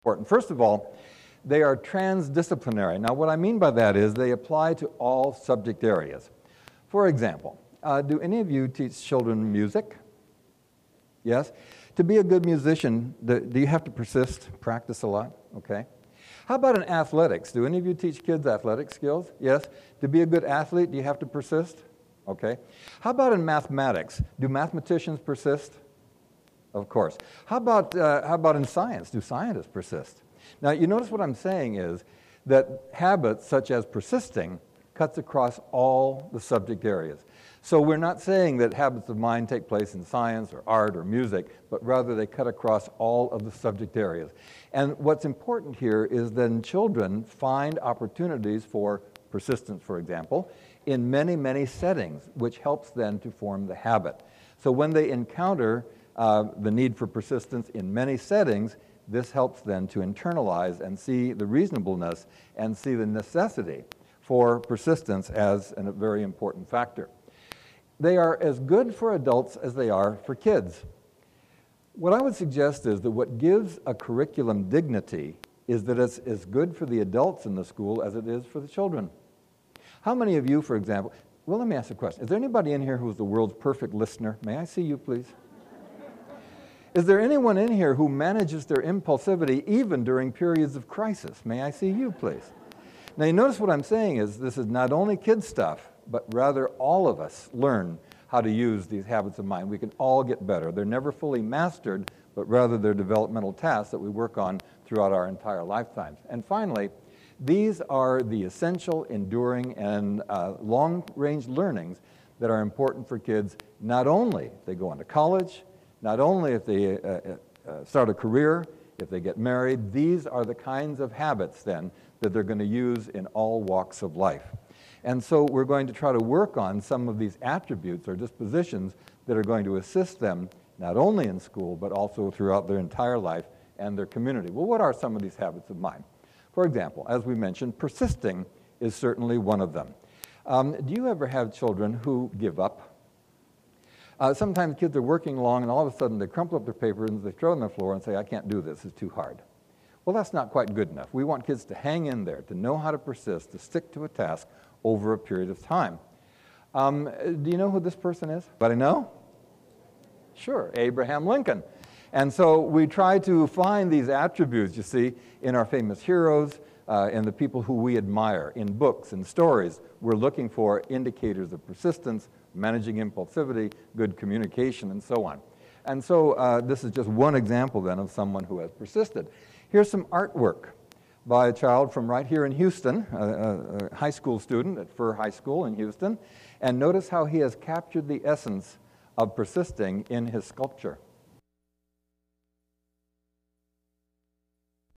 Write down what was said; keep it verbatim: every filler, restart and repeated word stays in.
important. First of all, they are transdisciplinary. Now, what I mean by that is they apply to all subject areas. For example, uh, do any of you teach children music? Yes? To be a good musician, do, do you have to persist, practice a lot? Okay. How about in athletics? Do any of you teach kids athletic skills? Yes? To be a good athlete, do you have to persist? Okay. How about in mathematics? Do mathematicians persist? Of course. How about, uh, how about in science? Do scientists persist? Now, you notice what I'm saying is that habits such as persisting cuts across all the subject areas. So we're not saying that habits of mind take place in science or art or music, but rather they cut across all of the subject areas. And what's important here is then children find opportunities for persistence, for example, in many, many settings, which helps them to form the habit. So when they encounter uh, the need for persistence in many settings, this helps them to internalize and see the reasonableness and see the necessity for persistence as a very important factor. They are as good for adults as they are for kids. What I would suggest is that what gives a curriculum dignity is that it's as good for the adults in the school as it is for the children. How many of you, for example, well, let me ask a question. Is there anybody in here who is the world's perfect listener? May I see you, please? Is there anyone in here who manages their impulsivity even during periods of crisis? May I see you, please? Now, you notice what I'm saying is this is not only kid stuff, but rather all of us learn how to use these habits of mind. We can all get better. They're never fully mastered, but rather they're developmental tasks that we work on throughout our entire lifetimes. And finally, these are the essential, enduring, and uh, long-range learnings that are important for kids, not only if they go on to college, not only if they uh, uh, start a career, if they get married. These are the kinds of habits, then, that they're going to use in all walks of life. And so we're going to try to work on some of these attributes or dispositions that are going to assist them not only in school, but also throughout their entire life and their community. Well, what are some of these habits of mind? For example, as we mentioned, persisting is certainly one of them. Um, do you ever have children who give up? Uh, sometimes kids are working along and all of a sudden they crumple up their paper and they throw it on the floor and say, I can't do this, it's too hard. Well, that's not quite good enough. We want kids to hang in there, to know how to persist, to stick to a task over a period of time. Um, do you know who this person is? Anybody know? Sure, Abraham Lincoln. And so we try to find these attributes, you see, in our famous heroes, uh, in the people who we admire, in books and stories. We're looking for indicators of persistence, managing impulsivity, good communication, and so on. And so uh, this is just one example, then, of someone who has persisted. Here's some artwork by a child from right here in Houston, a, a, a high school student at Furr High School in Houston. And notice how he has captured the essence of persisting in his sculpture.